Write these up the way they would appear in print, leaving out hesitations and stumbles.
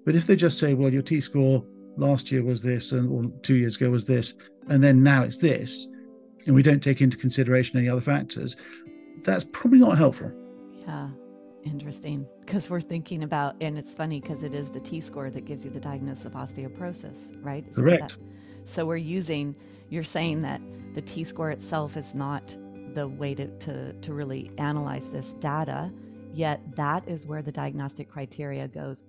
But if they just say, well, your T-score last year was this, or 2 years ago was this, and then now it's this, and we don't take into consideration any other factors, that's probably not helpful. Yeah, interesting. Because we're thinking about, and it's funny because it is the T-score that gives you the diagnosis of osteoporosis, right? Correct. So we're using, you're saying that the T-score itself is not the way to really analyze this data, yet that is where the diagnostic criteria goes.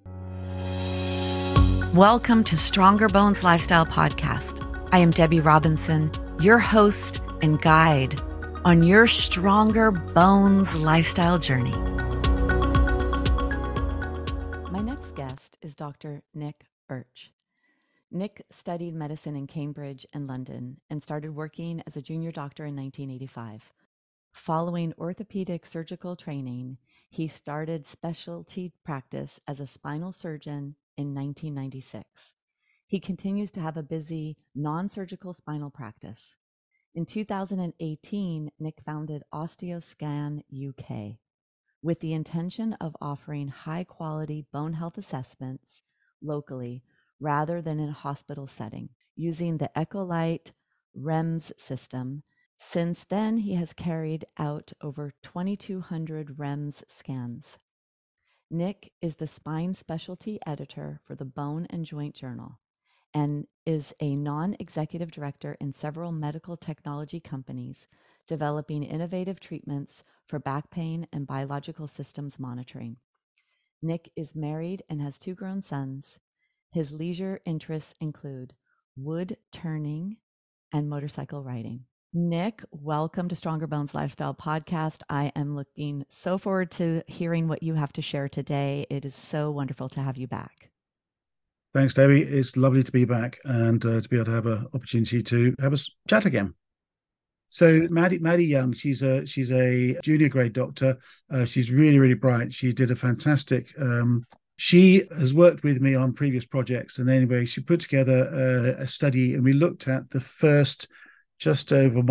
Welcome to Stronger Bones Lifestyle Podcast. I am Debbie Robinson, your host and guide on your Stronger Bones lifestyle journey. My next guest is Dr. Nick Birch. Nick studied medicine in Cambridge and London and started working as a junior doctor in 1985. Following orthopedic surgical training, he started specialty practice as a spinal surgeon in 1996. He continues to have a busy non-surgical spinal practice. In 2018, Nick founded OsteoScan UK with the intention of offering high-quality bone health assessments locally rather than in a hospital setting, using the Echolite REMS system. Since then, he has carried out over 2,200 REMS scans. Nick is the spine specialty editor for the Bone and Joint Journal and is a non-executive director in several medical technology companies developing innovative treatments for back pain and biological systems monitoring. Nick is married and has 2 grown sons. His leisure interests include wood turning and motorcycle riding. Nick, welcome to Stronger Bones Lifestyle Podcast. I am looking so forward to hearing what you have to share today. It is so wonderful to have you back. Thanks, Debbie. It's lovely to be back and to be able to have an opportunity to have a chat again. So Maddie Young, she's a junior grade doctor. She's really, really bright. She did a fantastic. She has worked with me on previous projects, and anyway, she put together a study, and we looked at the first just over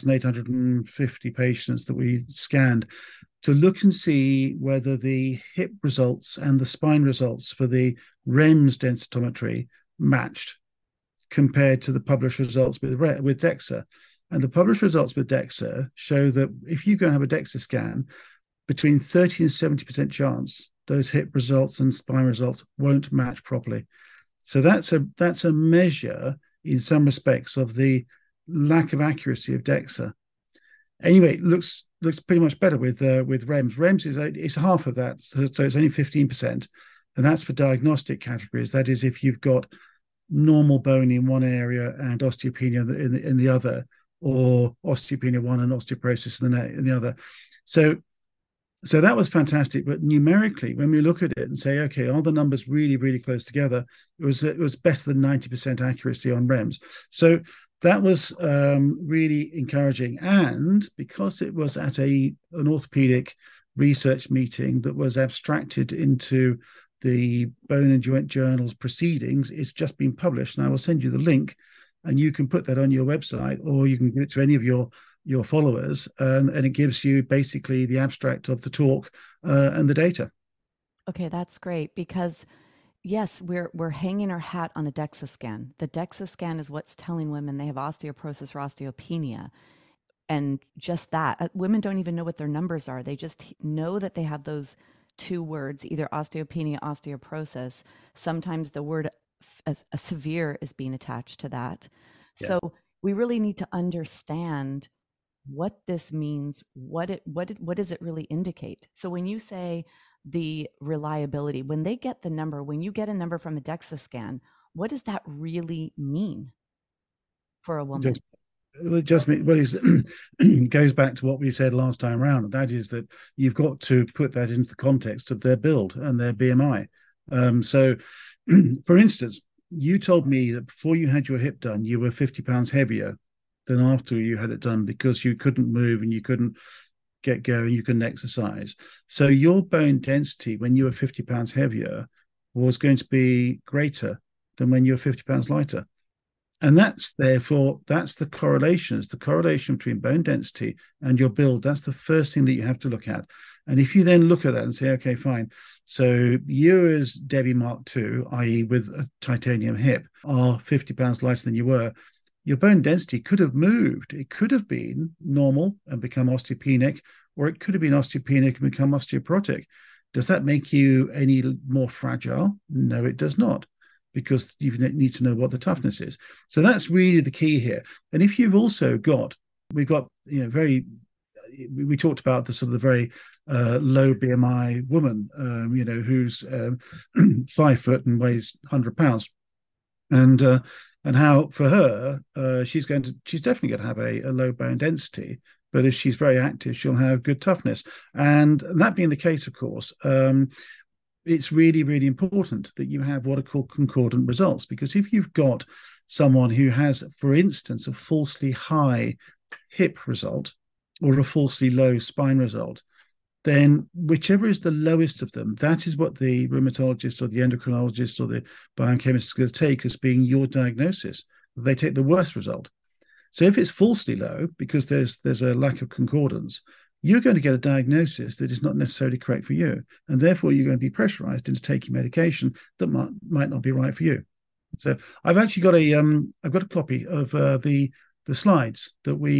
1,850 patients that we scanned to look and see whether the hip results and the spine results for the REMS densitometry matched compared to the published results with DEXA. And the published results with DEXA show that if you go and have a DEXA scan, between 30 and 70% chance those hip results and spine results won't match properly. So that's a measure in some respects of the lack of accuracy of DEXA. Anyway, it looks pretty much better with REMS. REMS is half of that, so it's only 15%, and that's for diagnostic categories. That is, if you've got normal bone in one area and osteopenia in the other, or osteopenia one and osteoporosis in the other. So that was fantastic. But numerically, when we look at it and say, okay, are the numbers really, really close together? It was better than 90% accuracy on REMS. So that was really encouraging. And because it was at an orthopedic research meeting that was abstracted into the Bone and Joint Journal's proceedings, it's just been published. And I will send you the link, and you can put that on your website, or you can give it to any of your followers, and it gives you basically the abstract of the talk and the data. Okay, that's great, because yes, we're hanging our hat on a DEXA scan. The DEXA scan is what's telling women they have osteoporosis or osteopenia. And just that, women don't even know what their numbers are. They just know that they have those 2 words, either osteopenia, osteoporosis. Sometimes the word a severe is being attached to that. Yeah. So we really need to understand what this means. What does it really indicate? So when you say the reliability, when they get the number, when you get a number from a DEXA scan, what does that really mean for a woman? It goes back to what we said last time around, and that is that you've got to put that into the context of their build and their BMI. So, for instance, you told me that before you had your hip done, you were 50 pounds heavier than after you had it done because you couldn't move and you couldn't get going, you couldn't exercise. So your bone density when you were 50 pounds heavier was going to be greater than when you were 50 pounds lighter. And that's the correlation. It's the correlation between bone density and your build. That's the first thing that you have to look at. And if you then look at that and say, okay, fine. So you as Debbie Mark II, i.e. with a titanium hip, are 50 pounds lighter than you were, your bone density could have moved. It could have been normal and become osteopenic, or it could have been osteopenic and become osteoporotic. Does that make you any more fragile? No, it does not, because you need to know what the toughness is. So that's really the key here. And if you've also got, we've got, very, we talked about the sort of the very low BMI woman, who's 5 foot and weighs 100 pounds, and how for her she's definitely going to have a low bone density, but if she's very active, she'll have good toughness. And that being the case, of course, it's really, really important that you have what are called concordant results, because if you've got someone who has, for instance, a falsely high hip result or a falsely low spine result, then whichever is the lowest of them, that is what the rheumatologist or the endocrinologist or the biochemist is going to take as being your diagnosis. They take the worst result. So if it's falsely low because there's a lack of concordance, you're going to get a diagnosis that is not necessarily correct for you, and therefore you're going to be pressurized into taking medication that might not be right for you. So I've actually got I've got a copy of the slides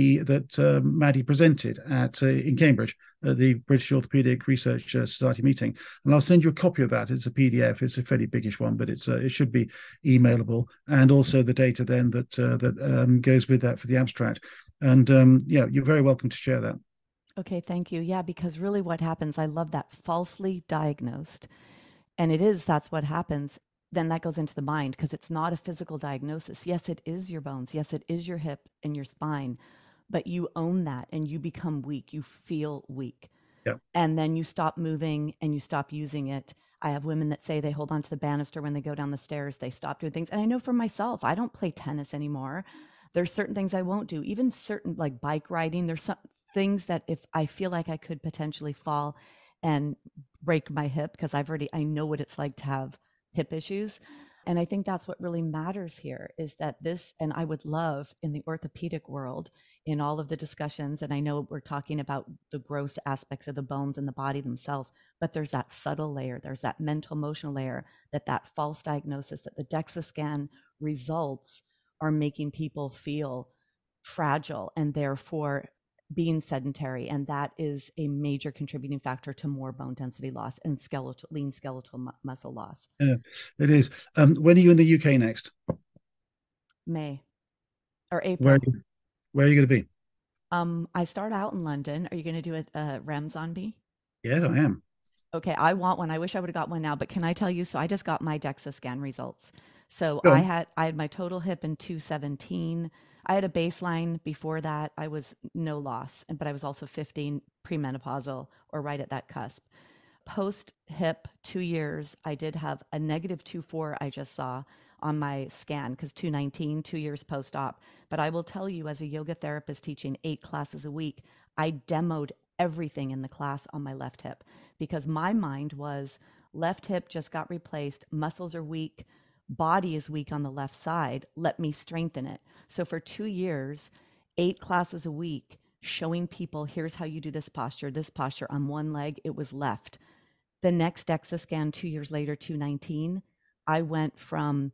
that Maddie presented at in Cambridge at the British Orthopaedic Research Society meeting, and I'll send you a copy of that. It's a PDF. It's a fairly biggish one, but it should be emailable, and also the data then that goes with that for the abstract. And yeah, you're very welcome to share that. Okay, thank you. Yeah, because really what happens, I love that, falsely diagnosed. And that's what happens. Then that goes into the mind because it's not a physical diagnosis. Yes, it is your bones. Yes, it is your hip and your spine, but you own that and you become weak. You feel weak. Yeah. And then you stop moving and you stop using it. I have women that say they hold on to the banister when they go down the stairs. They stop doing things. And I know for myself, I don't play tennis anymore. There's certain things I won't do, even certain like bike riding. There's some things that if I feel like I could potentially fall and break my hip, because I know what it's like to have hip issues. And I think that's what really matters here is that and I would love in the orthopedic world, in all of the discussions, and I know we're talking about the gross aspects of the bones and the body themselves, but there's that subtle layer, there's that mental emotional layer, that false diagnosis, that the DEXA scan results are making people feel fragile and therefore being sedentary, and that is a major contributing factor to more bone density loss and lean skeletal muscle loss. Yeah, it is. When are you in the UK next? May or Where April. where are you going to be? I start out in London. Are you going to do a REMS on me? Yes, I am. Okay, I want one. I wish I would have got one now, but can I tell you? So I just got my DEXA scan results. So Go on. I had my total hip in 217. I had a baseline before that. I was no loss, but I was also 15, premenopausal or right at that cusp. Post hip 2 years, I did have a negative 2.4 I just saw on my scan because 219, 2 years post op. But I will tell you, as a yoga therapist teaching 8 classes a week, I demoed everything in the class on my left hip because my mind was left hip just got replaced, muscles are weak, body is weak on the left side, let me strengthen it. So for 2 years, 8 classes a week, showing people here's how you do this posture on one leg, it was left. The next DEXA scan 2 years later, 219, I went from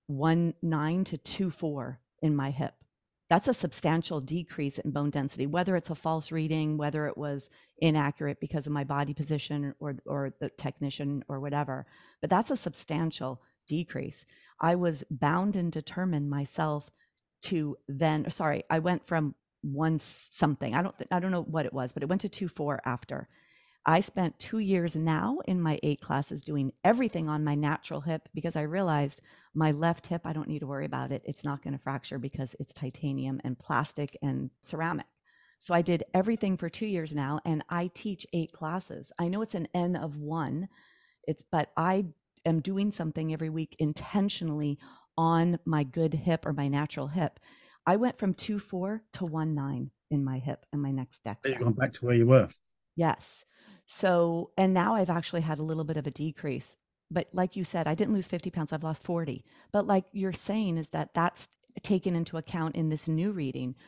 1.9 to 2.4 in my hip. That's a substantial decrease in bone density, whether it's a false reading, whether it was inaccurate because of my body position or the technician or whatever. But that's a substantial decrease. I was bound and determined myself to then, sorry, I went from one something. I don't know what it was, but it went to 2.4 after. I spent 2 years now in my 8 classes doing everything on my natural hip because I realized my left hip, I don't need to worry about it. It's not going to fracture because it's titanium and plastic and ceramic. So I did everything for 2 years now, and I teach 8 classes. I know it's an N of one, but I am doing something every week intentionally on my good hip or my natural hip. I went from 2.4 to 1.9 in my hip in my next You've DEXA. gone back to where you were. Yes. So, and now I've actually had a little bit of a decrease. But like you said, I didn't lose 50 pounds, I've lost 40. But like you're saying, is that that's taken into account in this new reading.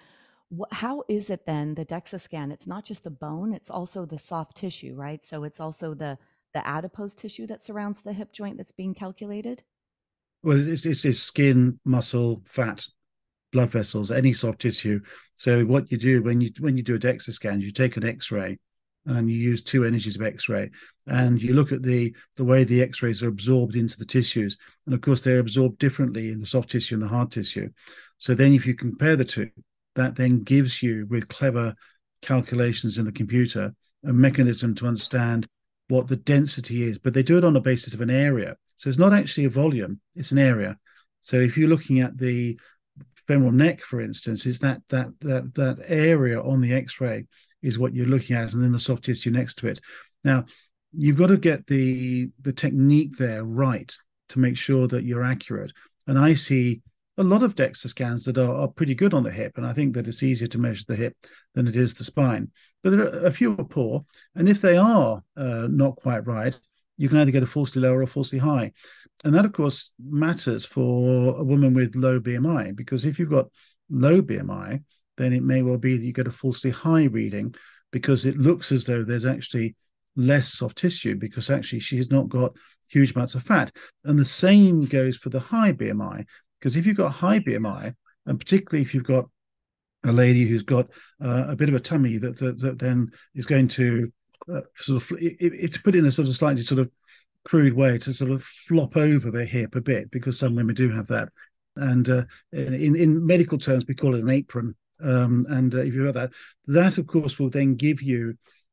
How is it then the DEXA scan? It's not just the bone; it's also the soft tissue, right? So it's also the adipose tissue that surrounds the hip joint that's being calculated. Well, it's skin, muscle, fat, blood vessels, any soft tissue. So what you do when you do a DEXA scan, you take an X-ray and you use two energies of X-ray, and you look at the way the X-rays are absorbed into the tissues, and of course they're absorbed differently in the soft tissue and the hard tissue. So then, if you compare the two, that then gives you, with clever calculations in the computer, a mechanism to understand what the density is. But they do it on the basis of an area, so it's not actually a volume; it's an area. So if you're looking at the femoral neck, for instance, is that area on the X-ray is what you're looking at, and then the soft tissue next to it. Now, you've got to get the technique there right to make sure that you're accurate. And I see a lot of DEXA scans that are pretty good on the hip, and I think that it's easier to measure the hip than it is the spine. But there are a few are poor, and if they are not quite right, you can either get a falsely low or a falsely high. And that, of course, matters for a woman with low BMI, because if you've got low BMI, then it may well be that you get a falsely high reading, because it looks as though there's actually less soft tissue, because actually she's not got huge amounts of fat. And the same goes for the high BMI, because if you've got high BMI, and particularly if you've got a lady who's got a bit of a tummy that then is going to sort of, it's put in a sort of slightly sort of crude way, to sort of flop over the hip a bit, because some women do have that. And in medical terms, we call it an apron. And if you've got that, that of course will then give you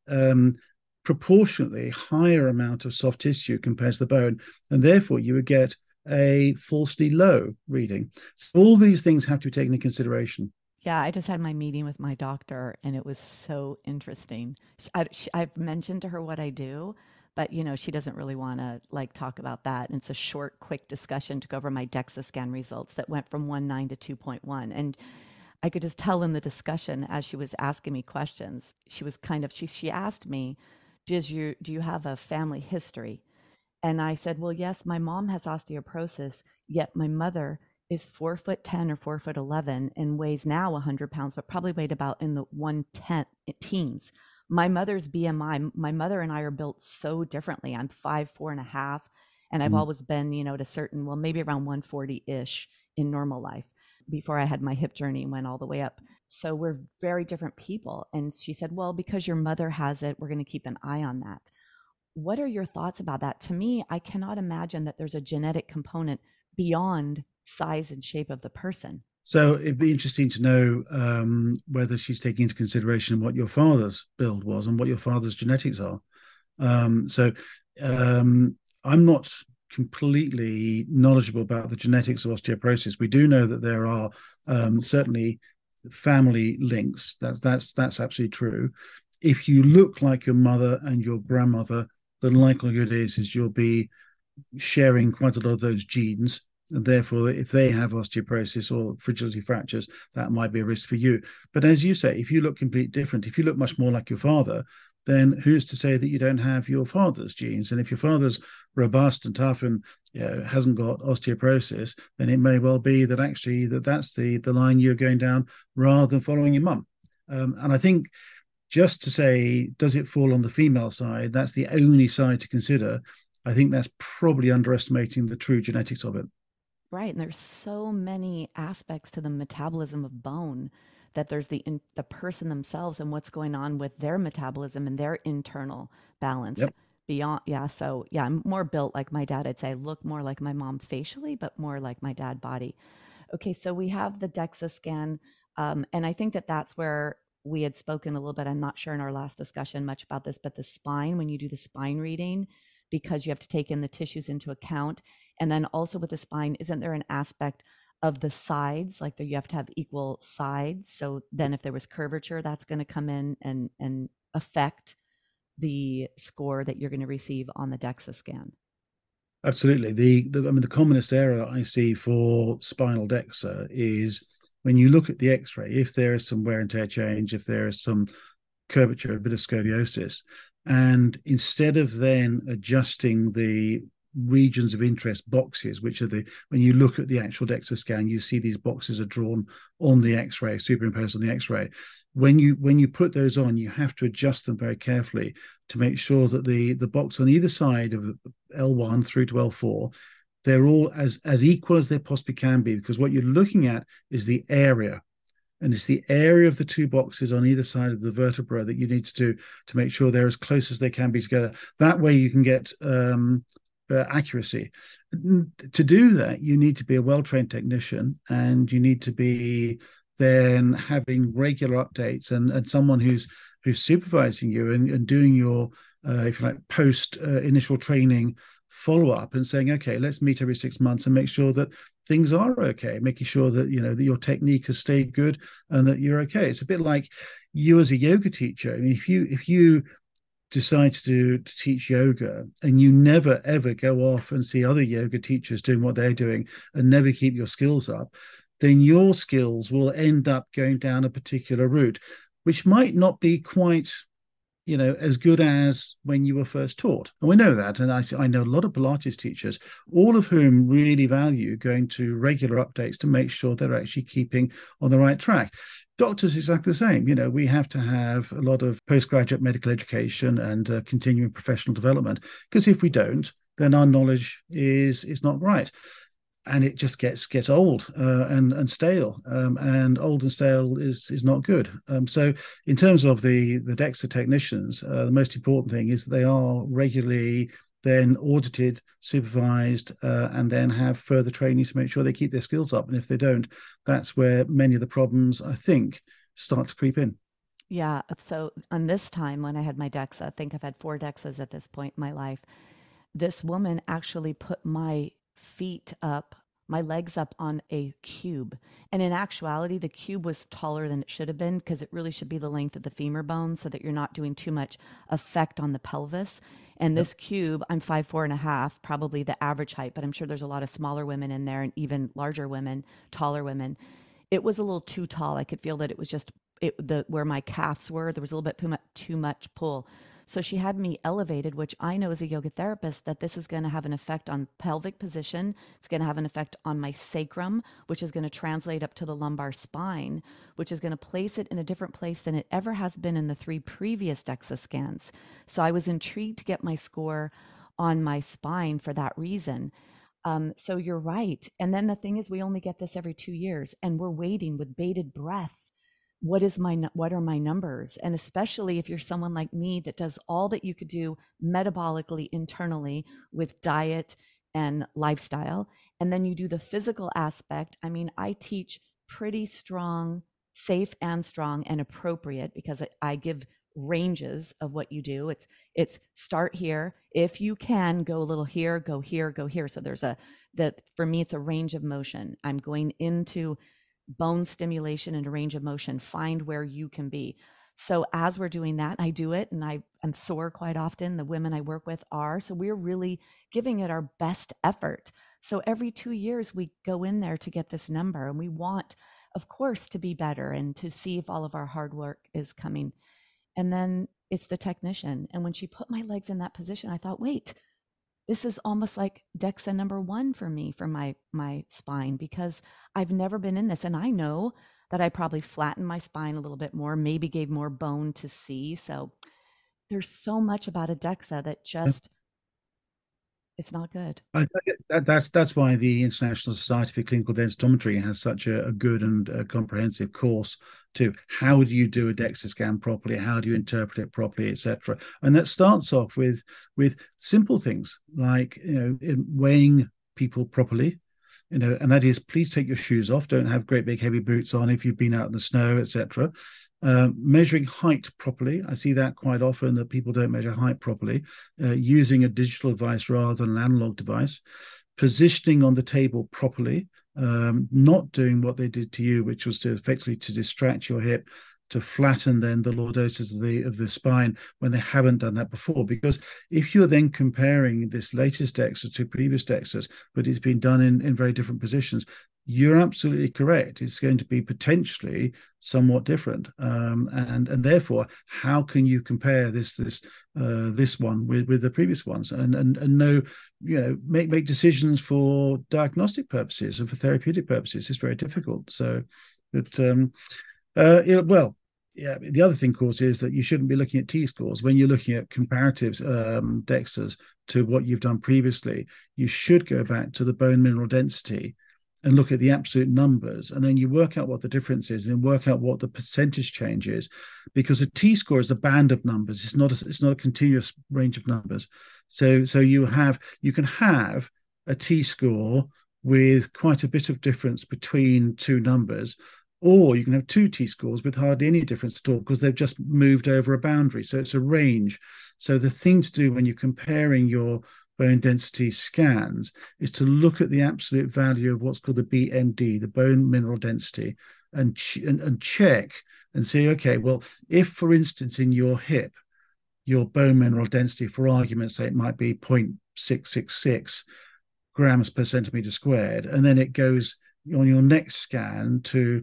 proportionately higher amount of soft tissue compared to the bone, and therefore you would get a falsely low reading. So all these things have to be taken into consideration. Yeah, I just had my meeting with my doctor and it was so interesting. I've mentioned to her what I do, but she doesn't really want to like talk about that. And it's a short, quick discussion to go over my DEXA scan results that went from 1.9 to 2.1. And I could just tell in the discussion as she was asking me questions, she was kind of, she asked me, do you have a family history? And I said, well, yes, my mom has osteoporosis, yet my mother is 4'10" or 4'11" and weighs now 100 pounds, but probably weighed about in the 110 teens. My mother's BMI, my mother and I are built so differently. I'm 5'4.5", and I've Mm. always been, at a certain, well, maybe around 140-ish in normal life before I had my hip journey and went all the way up. So we're very different people. And she said, well, because your mother has it, we're going to keep an eye on that. What are your thoughts about that? To me, I cannot imagine that there's a genetic component beyond size and shape of the person. So it'd be interesting to know whether she's taking into consideration what your father's build was and what your father's genetics are. So I'm not completely knowledgeable about the genetics of osteoporosis. We do know that there are certainly family links. That's absolutely true. If you look like your mother and your grandmother, the likelihood is you'll be sharing quite a lot of those genes. And therefore, if they have osteoporosis or fragility fractures, that might be a risk for you. But as you say, if you look completely different, if you look much more like your father, then who's to say that you don't have your father's genes? And if your father's robust and tough and hasn't got osteoporosis, then it may well be that actually that's the line you're going down rather than following your mum. And I think just to say, does it fall on the female side? That's the only side to consider. I think that's probably underestimating the true genetics of it. Right. And there's so many aspects to the metabolism of bone that there's the person themselves and what's going on with their metabolism and their internal balance Yep. beyond. Yeah. So yeah, I'm more built like my dad. I'd say I look more like my mom facially, but more like my dad body. Okay. So we have the DEXA scan. And I think that that's where we had spoken a little bit. I'm not sure in our last discussion much about this, but the spine, when you do the spine reading, because you have to take in the tissues into account. And then also with the spine, isn't there an aspect of the sides, like that you have to have equal sides? So then if there was curvature, that's going to come in and affect the score that you're going to receive on the DEXA scan. Absolutely. I mean, the commonest error I see for spinal DEXA is when you look at the X-ray, if there is some wear and tear change, if there is some curvature, a bit of scoliosis, and instead of then adjusting regions of interest boxes, which are when you look at the actual DEXA scan, you see these boxes are drawn on the X-ray, superimposed on the X-ray. When you put those on, you have to adjust them very carefully to make sure that the box on either side of L1 through to L4, they're all as equal as they possibly can be, because what you're looking at is the area. And it's the area of the two boxes on either side of the vertebra that you need to do to make sure they're as close as they can be together. That way you can get accuracy. To do that, you need to be a well-trained technician, and you need to be then having regular updates and someone who's supervising you and doing your, if you like, post initial training follow-up and saying, okay, let's meet every 6 months and make sure that things are okay, making sure that, you know, that your technique has stayed good and that you're okay. It's a bit like you as a yoga teacher. I mean, if you decide to teach yoga and you never ever go off and see other yoga teachers doing what they're doing and never keep your skills up, then your skills will end up going down a particular route, which might not be quite, you know, as good as when you were first taught. And we know that. And I know a lot of Pilates teachers, all of whom really value going to regular updates to make sure they're actually keeping on the right track. Doctors, exactly the same. You know, we have to have a lot of postgraduate medical education and continuing professional development, because if we don't, then our knowledge is not right. And it just gets old and stale, and old and stale is not good. So in terms of the DEXA technicians, the most important thing is that they are regularly then audited, supervised, and then have further training to make sure they keep their skills up. And if they don't, that's where many of the problems, I think, start to creep in. Yeah. So on this time when I had my DEXA, I think I've had 4 DEXAs at this point in my life. This woman actually put my feet up, my legs up on a cube. And in actuality, the cube was taller than it should have been, because it really should be the length of the femur bone so that you're not doing too much effect on the pelvis. And Yep. this cube, I'm 5'4.5", probably the average height, but I'm sure there's a lot of smaller women in there and even larger women, taller women. It was a little too tall. I could feel that it was just where my calves were, there was a little bit too much pull. So she had me elevated, which I know as a yoga therapist that this is going to have an effect on pelvic position. It's going to have an effect on my sacrum, which is going to translate up to the lumbar spine, which is going to place it in a different place than it ever has been in the 3 previous DEXA scans. So I was intrigued to get my score on my spine for that reason. So you're right. And then the thing is, we only get this every 2 years, and we're waiting with bated breath. What are my numbers? And especially if you're someone like me that does all that you could do metabolically internally with diet and lifestyle, and then you do the physical aspect. I mean, I teach pretty strong, safe and strong and appropriate, because I give ranges of what you do. It's start here. If you can go a little here, go here, go here. So there's that for me, it's a range of motion. I'm going into bone stimulation and a range of motion, find where you can be. So as we're doing that, I do it, and I'm sore quite often. The women I work with are, so we're really giving it our best effort. So every 2 years we go in there to get this number, and we want, of course, to be better and to see if all of our hard work is coming. And then it's the technician. And when she put my legs in that position, I thought, wait, this is almost like DEXA number 1 for me, for my spine, because I've never been in this. And I know that I probably flattened my spine a little bit more, maybe gave more bone to see. So there's so much about a DEXA that just, it's not good. I think that's why the International Society for Clinical Densitometry has such a good and comprehensive course to how do you do a DEXA scan properly, how do you interpret it properly, etc. And that starts off with simple things like, you know, weighing people properly, you know, and that is, please take your shoes off, don't have great big heavy boots on if you've been out in the snow, etc. Measuring height properly. I see that quite often, that people don't measure height properly, using a digital device rather than an analog device, positioning on the table properly, not doing what they did to you, which was to effectively to distract your hip, to flatten then the lordosis of the spine when they haven't done that before. Because if you're then comparing this latest DEXA to previous DEXAs, but it's been done in very different positions, you're absolutely correct. It's going to be potentially somewhat different, and therefore, how can you compare this one with the previous ones, and know, make decisions for diagnostic purposes and for therapeutic purposes? It's very difficult. So, but well, yeah. The other thing, of course, is that you shouldn't be looking at T-scores when you're looking at comparatives DEXAs to what you've done previously. You should go back to the bone mineral density and look at the absolute numbers, and then you work out what the difference is, and work out what the percentage change is, because a T-score is a band of numbers. It's not a continuous range of numbers. So you can have a T-score with quite a bit of difference between two numbers, or you can have two T-scores with hardly any difference at all because they've just moved over a boundary. So it's a range. So the thing to do when you're comparing your bone density scans is to look at the absolute value of what's called the BMD, the bone mineral density, and check and say, okay, well, if, for instance, in your hip, your bone mineral density, for argument's sake, might be 0.666 grams per centimeter squared, and then it goes on your next scan to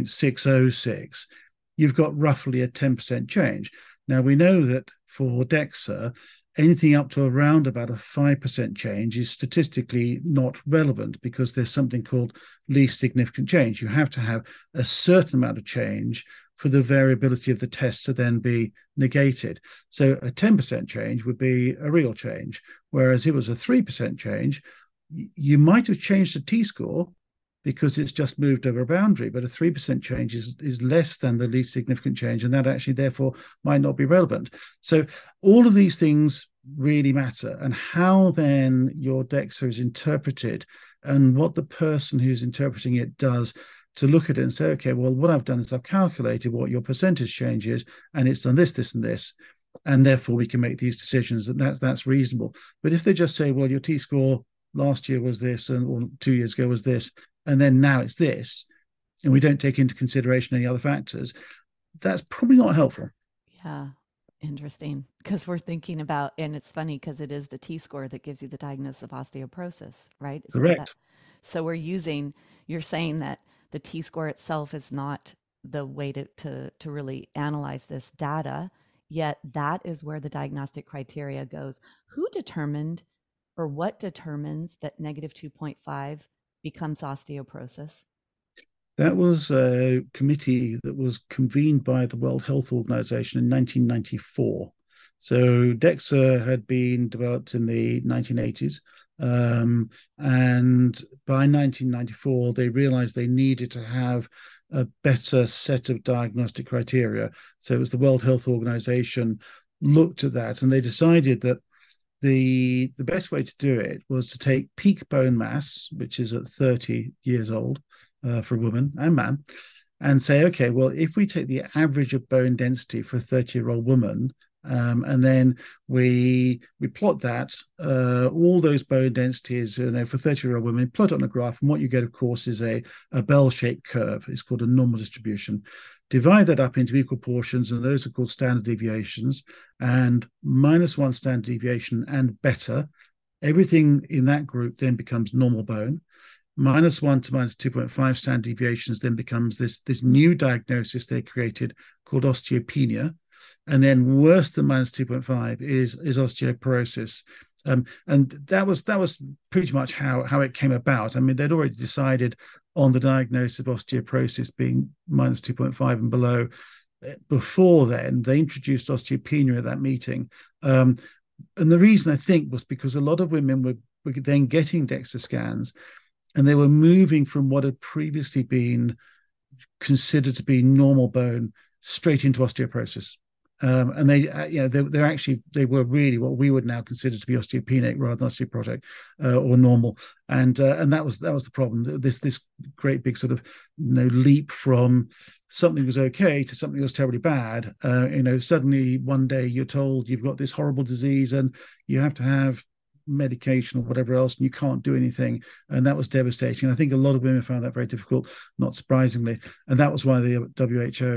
0.606, you've got roughly a 10% change. Now, we know that for DEXA, anything up to around about a 5% change is statistically not relevant, because there's something called least significant change. You have to have a certain amount of change for the variability of the test to then be negated. So a 10% change would be a real change, whereas if it was a 3% change, you might have changed the T-score because it's just moved over a boundary, but a 3% change is less than the least significant change, and that actually therefore might not be relevant. So all of these things really matter, and how then your DEXA is interpreted and what the person who's interpreting it does to look at it and say, okay, well, what I've done is I've calculated what your percentage change is, and it's done this, this, and this, and therefore we can make these decisions, and that's reasonable. But if they just say, well, your T-score last year was this, or 2 years ago was this, and then now it's this, and we don't take into consideration any other factors, that's probably not helpful. Yeah, interesting. Because we're thinking about, and it's funny because it is the T-score that gives you the diagnosis of osteoporosis, right? Correct. So you're saying that the T-score itself is not the way to really analyze this data, yet that is where the diagnostic criteria goes. Who determined, or what determines that negative 2.5 becomes osteoporosis? That was a committee that was convened by the World Health Organization in 1994. So DEXA had been developed in the 1980s. And by 1994, they realized they needed to have a better set of diagnostic criteria. So it was the World Health Organization looked at that, and they decided that the best way to do it was to take peak bone mass, which is at 30 years old for a woman and man, and say, okay, well, if we take the average of bone density for a 30-year-old woman, and then we plot that, all those bone densities, for 30-year-old women, plot it on a graph, and what you get, of course, is a bell-shaped curve. It's called a normal distribution. Divide that up into equal portions, and those are called standard deviations, and -1 standard deviation and better. Everything in that group then becomes normal bone. -1 to -2.5 standard deviations then becomes this new diagnosis they created called osteopenia. And then worse than -2.5 is osteoporosis. And that was pretty much how it came about. I mean, they'd already decided on the diagnosis of osteoporosis being -2.5 and below. Before then, they introduced osteopenia at that meeting. And the reason, I think, was because a lot of women were then getting DEXA scans, and they were moving from what had previously been considered to be normal bone straight into osteoporosis. And they were really what we would now consider to be osteopenic rather than osteoporotic or normal, and that was the problem. This great big sort of leap from something was okay to something was terribly bad. Suddenly one day you're told you've got this horrible disease and you have to have medication or whatever else, and you can't do anything, and that was devastating. I think a lot of women found that very difficult, not surprisingly, and that was why the WHO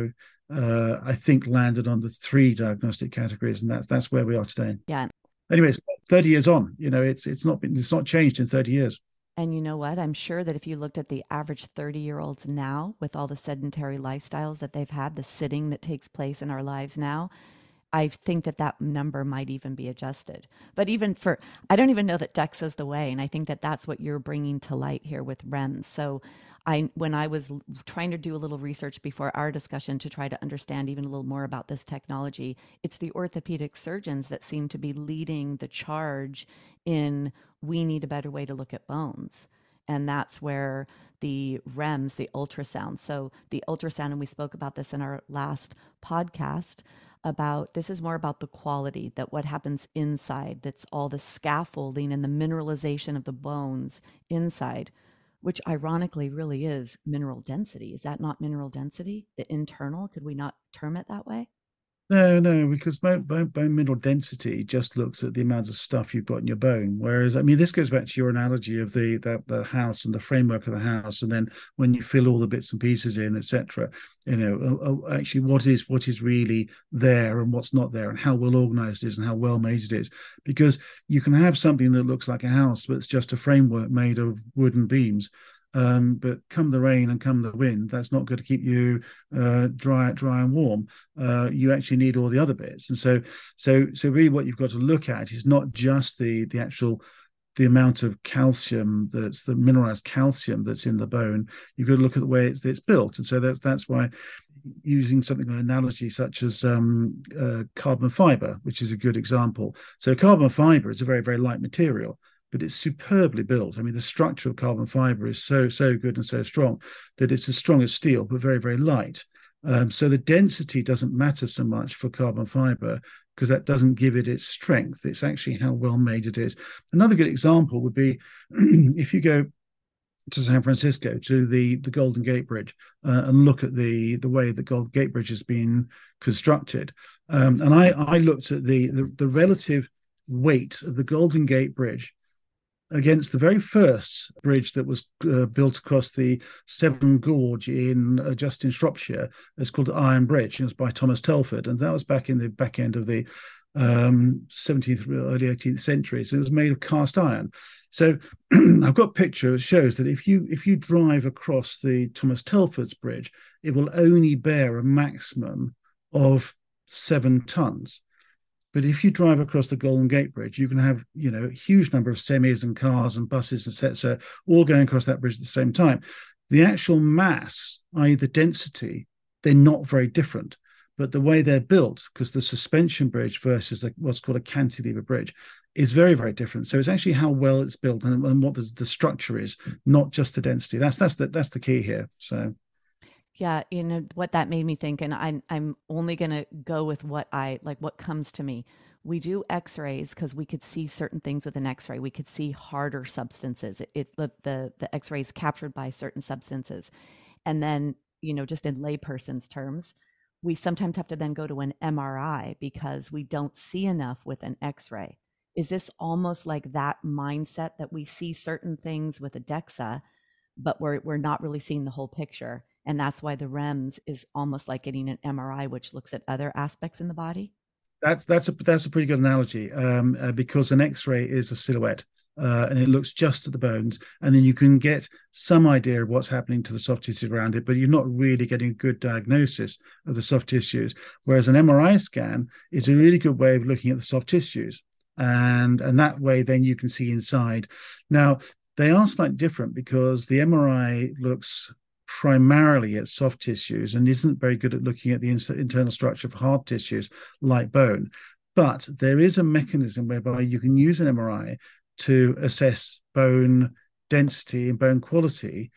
I think landed on the 3 diagnostic categories, and that's where we are today. Yeah. Anyway, it's 30 years on. It's not changed in 30 years. And you know what? I'm sure that if you looked at the average 30-year-olds now with all the sedentary lifestyles that they've had, the sitting that takes place in our lives now, I think that that number might even be adjusted. But even for, I don't even know that DEXA is the way. And I think that that's what you're bringing to light here with REMS. So when I was trying to do a little research before our discussion to try to understand even a little more about this technology, it's the orthopedic surgeons that seem to be leading the charge in we need a better way to look at bones. And that's where the REMS, the ultrasound. So the ultrasound, and we spoke about this in our last podcast, about this is more about the quality, that what happens inside, that's all the scaffolding and the mineralization of the bones inside, which ironically really is mineral density. Is that not mineral density, the internal? Could we not term it that way? No, because bone mineral density just looks at the amount of stuff you've got in your bone. Whereas, I mean, this goes back to your analogy of the house and the framework of the house, and then when you fill all the bits and pieces in, etc. Actually, what is really there and what's not there, and how well organized it is and how well made it is. Because you can have something that looks like a house, but it's just a framework made of wooden beams. But come the rain and come the wind, that's not going to keep you dry and warm. You actually need all the other bits, and so really, what you've got to look at is not just the actual the amount of calcium, that's the mineralized calcium that's in the bone. You've got to look at the way it's built, and so that's why using something like an analogy such as carbon fiber, which is a good example. So carbon fiber is a very, very light material, but it's superbly built. I mean, the structure of carbon fiber is so good and so strong that it's as strong as steel, but very, very light. So the density doesn't matter so much for carbon fiber because that doesn't give it its strength. It's actually how well made it is. Another good example would be if you go to San Francisco, to the Golden Gate Bridge, and look at the way the Golden Gate Bridge has been constructed. And I looked at the relative weight of the Golden Gate Bridge against the very first bridge that was built across the Severn Gorge just in Shropshire. It's called the Iron Bridge. It was by Thomas Telford, and that was back in the back end of the 17th, early 18th century. So it was made of cast iron. So I've got a picture that shows that if you drive across the Thomas Telford's bridge, it will only bear a maximum of 7 tons. But if you drive across the Golden Gate Bridge, you can have, a huge number of semis and cars and buses, etc., all going across that bridge at the same time. The actual mass, i.e. the density, they're not very different. But the way they're built, because the suspension bridge versus what's called a cantilever bridge, is very, very different. So it's actually how well it's built and what the structure is, not just the density. That's the key here. So. Yeah, what that made me think, and I'm only gonna go with what comes to me. We do X-rays because we could see certain things with an X-ray. We could see harder substances. The X-ray is captured by certain substances, and then just in layperson's terms, we sometimes have to then go to an MRI because we don't see enough with an X-ray. Is this almost like that mindset that we see certain things with a DEXA, but we're not really seeing the whole picture? And that's why the REMS is almost like getting an MRI, which looks at other aspects in the body. That's a pretty good analogy because an X-ray is a silhouette and it looks just at the bones, and then you can get some idea of what's happening to the soft tissues around it, but you're not really getting a good diagnosis of the soft tissues. Whereas an MRI scan is a really good way of looking at the soft tissues, and that way then you can see inside. Now they are slightly different because the MRI looks primarily at soft tissues and isn't very good at looking at the internal structure of hard tissues like bone. But there is a mechanism whereby you can use an MRI to assess bone density and bone quality.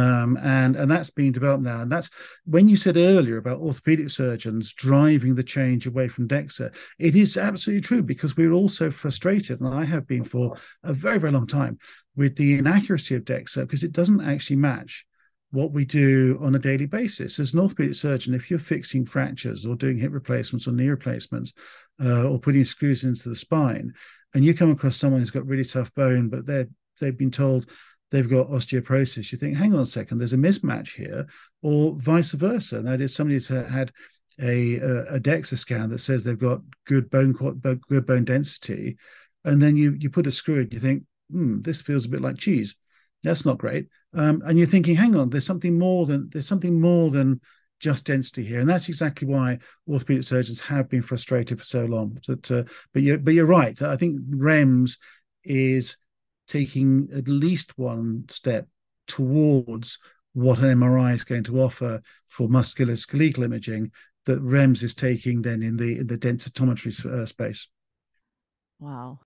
And that's being developed now. And that's when you said earlier about orthopedic surgeons driving the change away from DEXA. It is absolutely true because we're all so frustrated, and I have been for a very, very long time, with the inaccuracy of DEXA because it doesn't actually match what we do on a daily basis. As an orthopedic surgeon, if you're fixing fractures or doing hip replacements or knee replacements or putting screws into the spine, and you come across someone who's got really tough bone, but they've been told they've got osteoporosis, you think, hang on a second, there's a mismatch here, or vice versa. And that is somebody who's had a DEXA scan that says they've got good bone density, and then you put a screw in, you think, this feels a bit like cheese. That's not great. And you're thinking, hang on, there's something more than just density here, and that's exactly why orthopedic surgeons have been frustrated for so long. But you're right. I think REMS is taking at least one step towards what an MRI is going to offer for musculoskeletal imaging that REMS is taking then in the densitometry space. Wow.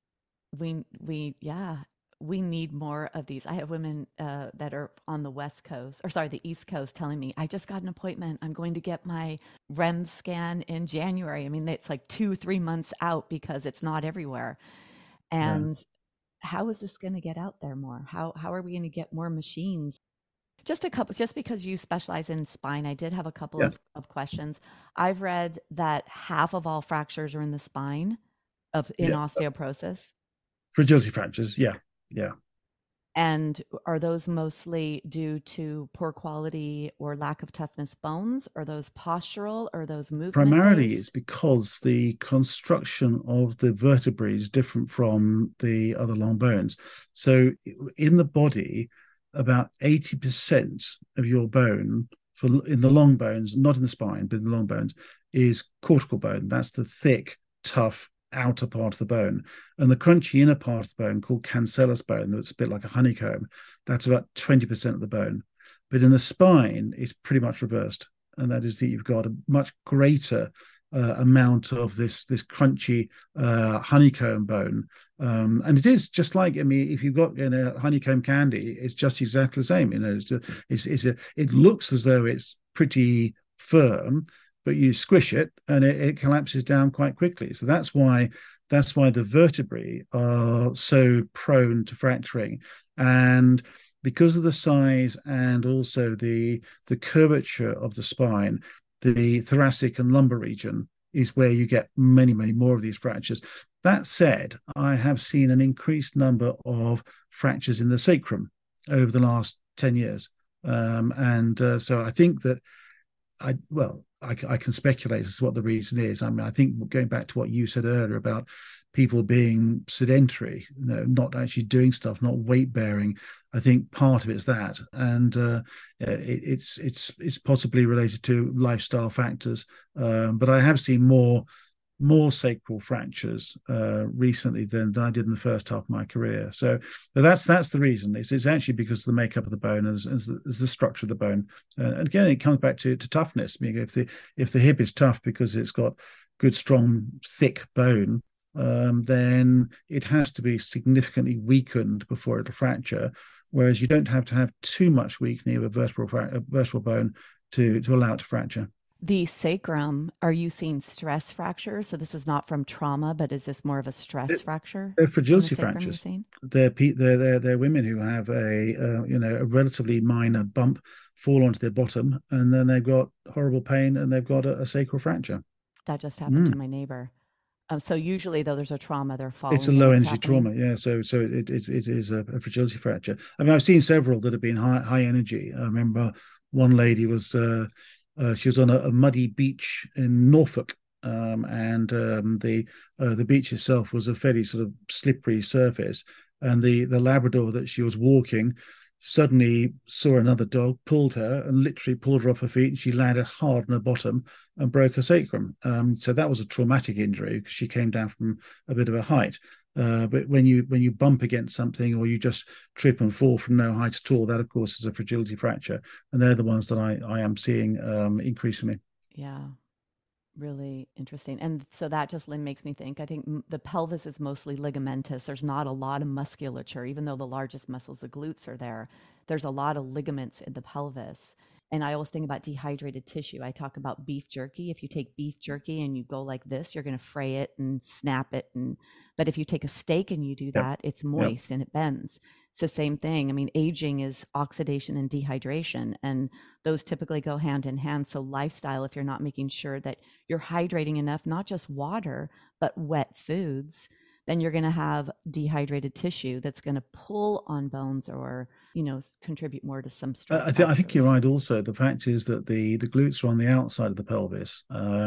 Yeah, we need more of these. I have women that are on the West Coast, or sorry, the East Coast, telling me, I just got an appointment. I'm going to get my REM scan in January. I mean, it's like 2, 3 months out because it's not everywhere. Yeah. And how is this going to get out there more? How are we going to get more machines? Just a couple, just because you specialize in spine, I did have a couple Yeah. of questions. I've read that half of all fractures are in the spine of in Yeah. osteoporosis. Fragility fractures. Yeah. Yeah. And are those mostly due to poor quality or lack of toughness bones? Are those postural? Are those movement Primarily, it's based? because the construction of the vertebrae is different from the other long bones. So, in the body, about 80% of your bone in the long bones, not in the spine, but in the long bones, is cortical bone. That's the thick, tough outer part of the bone. And the crunchy inner part of the bone, called cancellous bone, that's a bit like a honeycomb, that's about 20% of the bone. But in the spine, it's pretty much reversed, and that is that you've got a much greater amount of this crunchy honeycomb bone, and it is just like, I mean, if you've got honeycomb candy, it's just exactly the same. It looks as though it's pretty firm, but you squish it and it collapses down quite quickly. So that's why the vertebrae are so prone to fracturing, and because of the size and also the curvature of the spine, the thoracic and lumbar region is where you get many more of these fractures. That said, I have seen an increased number of fractures in the sacrum over the last 10 years. And so I think that I can speculate as to what the reason is. I mean, I think going back to what you said earlier about people being sedentary, not actually doing stuff, not weight bearing, I think part of it's that, and it's possibly related to lifestyle factors. But I have seen more sacral fractures recently than I did in the first half of my career. So that's the reason. It's actually because of the makeup of the bone as the structure of the bone. And again, it comes back to toughness. I mean, if the hip is tough because it's got good, strong, thick bone, then it has to be significantly weakened before it'll fracture. Whereas you don't have to have too much weakening of a vertebral bone to allow it to fracture. The sacrum, are you seeing stress fractures? So this is not from trauma, but is this more of a stress fracture They're in the fragility sacrum you're fractures. seeing? They're women who have a relatively minor bump, fall onto their bottom, and then they've got horrible pain and they've got a sacral fracture. That just happened Mm. to my neighbor. So usually, though, there's a trauma, they're It's a falling and low it's energy happening. trauma, yeah. So it is a fragility fracture. I mean, I've seen several that have been high energy. I remember one lady was she was on a muddy beach in Norfolk, and the beach itself was a fairly sort of slippery surface, and the Labrador that she was walking suddenly saw another dog, pulled her, and literally pulled her off her feet, and she landed hard on her bottom and broke her sacrum. So that was a traumatic injury because she came down from a bit of a height. But when you bump against something or you just trip and fall from no height at all, that of course is a fragility fracture, and they're the ones that I am seeing increasingly. Yeah, really interesting. And so that just makes me think. I think the pelvis is mostly ligamentous. There's not a lot of musculature, even though the largest muscles, the glutes, are there. There's a lot of ligaments in the pelvis. And I always think about dehydrated tissue. I talk about beef jerky. If you take beef jerky and you go like this, you're going to fray it and snap it. But if you take a steak and you do Yep. that, it's Yep. moist and it bends. It's the same thing. I mean, aging is oxidation and dehydration, and those typically go hand in hand. So lifestyle, if you're not making sure that you're hydrating enough, not just water, but wet foods, then you're going to have dehydrated tissue that's going to pull on bones or, contribute more to some stress I think you're factors. right. Also, the fact is that the glutes are on the outside of the pelvis,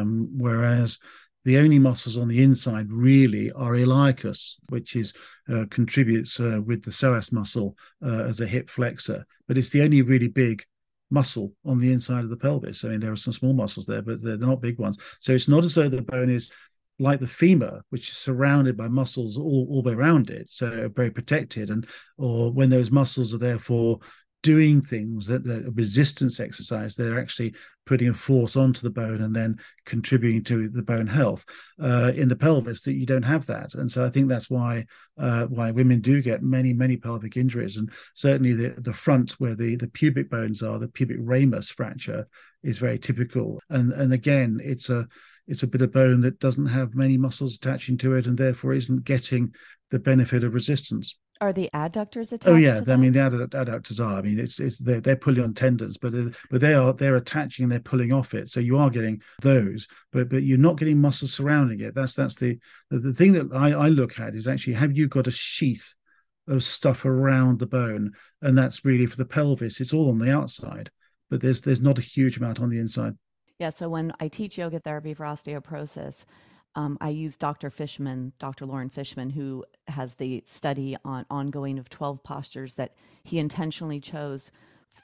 whereas the only muscles on the inside really are iliacus, which is contributes with the psoas muscle as a hip flexor, but it's the only really big muscle on the inside of the pelvis. I mean, there are some small muscles there, but they're not big ones. So it's not as though the bone is like the femur, which is surrounded by muscles all around it, so very protected, and or when those muscles are therefore doing things that the resistance exercise, they're actually putting a force onto the bone and then contributing to the bone health. In the pelvis, that you don't have that, and so I think that's why women do get many pelvic injuries, and certainly the front where the pubic bones are, the pubic ramus fracture is very typical, and again it's a bit of bone that doesn't have many muscles attaching to it and therefore isn't getting the benefit of resistance. Are the adductors Oh attached yeah, to I mean that? the adductors are. I mean it's they're pulling on tendons, but they're attaching and they're pulling off it. So you are getting those, but you're not getting muscles surrounding it. That's the thing that I look at is actually, have you got a sheath of stuff around the bone, and that's really for the pelvis. It's all on the outside, but there's not a huge amount on the inside. Yeah, so when I teach yoga therapy for osteoporosis, I use Dr. Fishman, Dr. Lauren Fishman, who has the study on ongoing of 12 postures that he intentionally chose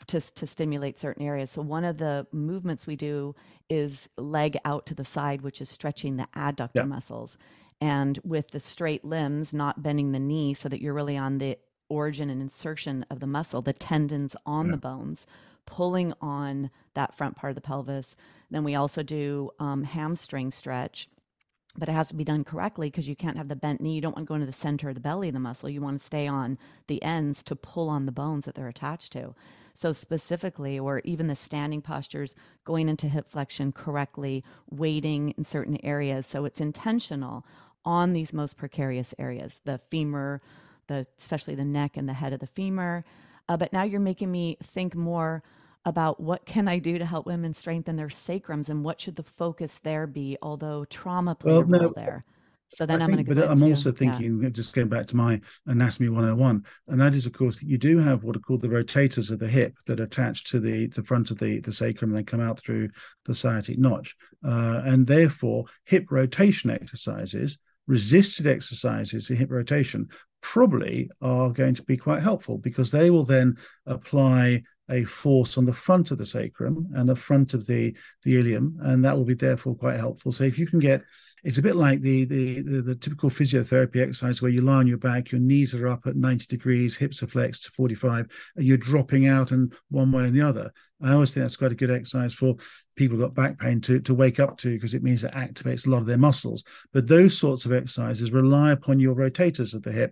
to stimulate certain areas. So one of the movements we do is leg out to the side, which is stretching the adductor Yeah, muscles. And with the straight limbs, not bending the knee so that you're really on the origin and insertion of the muscle, the tendons on yeah. the bones, pulling on that front part of the pelvis. Then we also do hamstring stretch, but it has to be done correctly because you can't have the bent knee. You don't want to go into the center of the belly of the muscle. You want to stay on the ends to pull on the bones that they're attached to. So specifically, or even the standing postures, going into hip flexion correctly, weighting in certain areas. So it's intentional on these most precarious areas, the femur, especially the neck and the head of the femur. But now you're making me think more about what can I do to help women strengthen their sacrums and what should the focus there be, although trauma played Well, a role no, there. So I then I'm going think, to but go I'm into, also yeah. thinking, just going back to my anatomy 101, and that is, of course, that you do have what are called the rotators of the hip that attach to the front of the sacrum and then come out through the sciatic notch. And therefore, hip rotation exercises, resisted exercises in hip rotation, probably are going to be quite helpful because they will then apply a force on the front of the sacrum and the front of the ilium, and that will be therefore quite helpful. So if you can get, it's a bit like the typical physiotherapy exercise where you lie on your back, your knees are up at 90 degrees, hips are flexed to 45, and you're dropping out and one way and the other. I always think that's quite a good exercise for people who've got back pain to wake up to, because it means it activates a lot of their muscles. But those sorts of exercises rely upon your rotators of the hip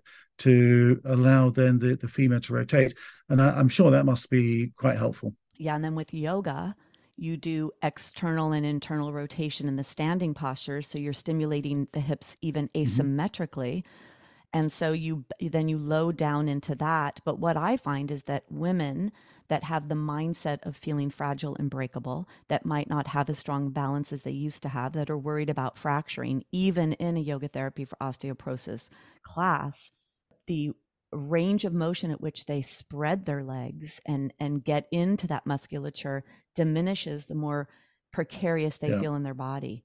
to allow then the femur to rotate. And I'm sure that must be quite helpful. Yeah. And then with yoga, you do external and internal rotation in the standing postures. So you're stimulating the hips even Mm-hmm. asymmetrically. And so you load down into that. But what I find is that women that have the mindset of feeling fragile and breakable, that might not have as strong balance as they used to have, that are worried about fracturing, even in a yoga therapy for osteoporosis class, the range of motion at which they spread their legs and get into that musculature diminishes the more precarious they Yeah. feel in their body.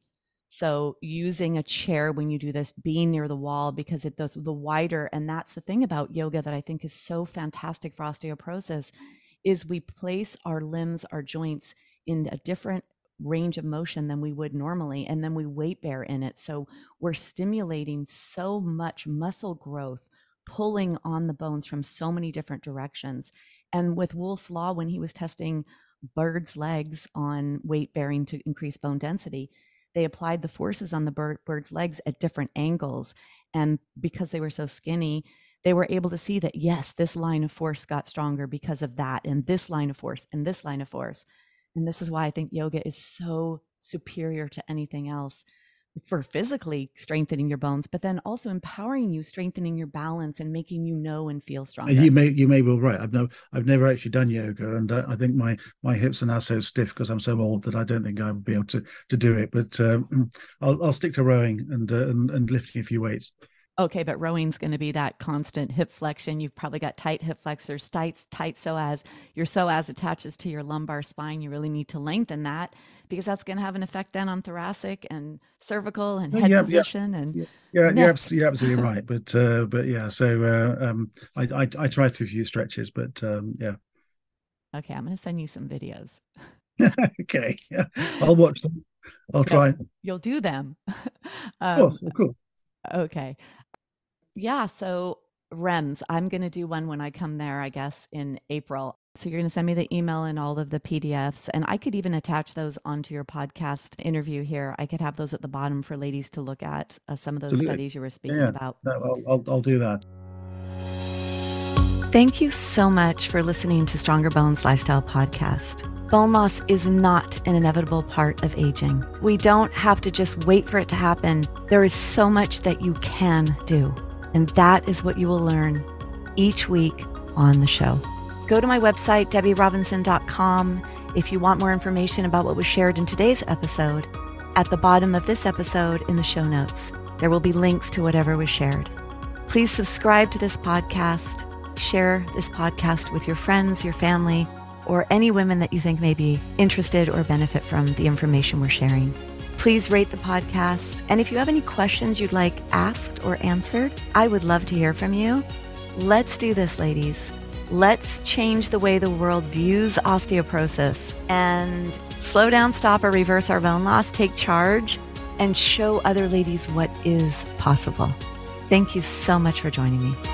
So using a chair when you do this, being near the wall, because it does the wider, and that's the thing about yoga that I think is so fantastic for osteoporosis, is we place our limbs, our joints in a different range of motion than we would normally, and then we weight bear in it. So we're stimulating so much muscle growth, pulling on the bones from so many different directions. And with Wolff's Law, when he was testing birds' legs on weight bearing to increase bone density, they applied the forces on the bird's legs at different angles. And because they were so skinny, they were able to see that, yes, this line of force got stronger because of that, and this line of force, and this line of force. And this is why I think yoga is so superior to anything else for physically strengthening your bones, but then also empowering you, strengthening your balance, and making you know and feel You stronger. may be right. I've never actually done yoga, and I think my hips are now so stiff because I'm so old that I don't think I would be able to do it. But I'll stick to rowing and lifting a few weights. Okay, but rowing's going to be that constant hip flexion. You've probably got tight hip flexors, tight psoas. Your psoas attaches to your lumbar spine. You really need to lengthen that because that's going to have an effect then on thoracic and cervical and head position and neck. You're absolutely right. But yeah, so I tried to a few stretches, but yeah. Okay, I'm going to send you some videos. Okay, yeah, I'll watch them. I'll try. You'll do them. Of course. Okay. Yeah, so REMS, I'm going to do one when I come there, I guess, in April. So you're going to send me the email and all of the PDFs, and I could even attach those onto your podcast interview here. I could have those at the bottom for ladies to look at, some of those studies you were speaking about. No, I'll do that. Thank you so much for listening to Stronger Bones Lifestyle Podcast. Bone loss is not an inevitable part of aging. We don't have to just wait for it to happen. There is so much that you can do. And that is what you will learn each week on the show. Go to my website, DebbieRobinson.com, if you want more information about what was shared in today's episode. At the bottom of this episode in the show notes, there will be links to whatever was shared. Please subscribe to this podcast. Share this podcast with your friends, your family, or any women that you think may be interested or benefit from the information we're sharing. Please rate the podcast. And if you have any questions you'd like asked or answered, I would love to hear from you. Let's do this, ladies. Let's change the way the world views osteoporosis and slow down, stop, or reverse our bone loss, take charge, and show other ladies what is possible. Thank you so much for joining me.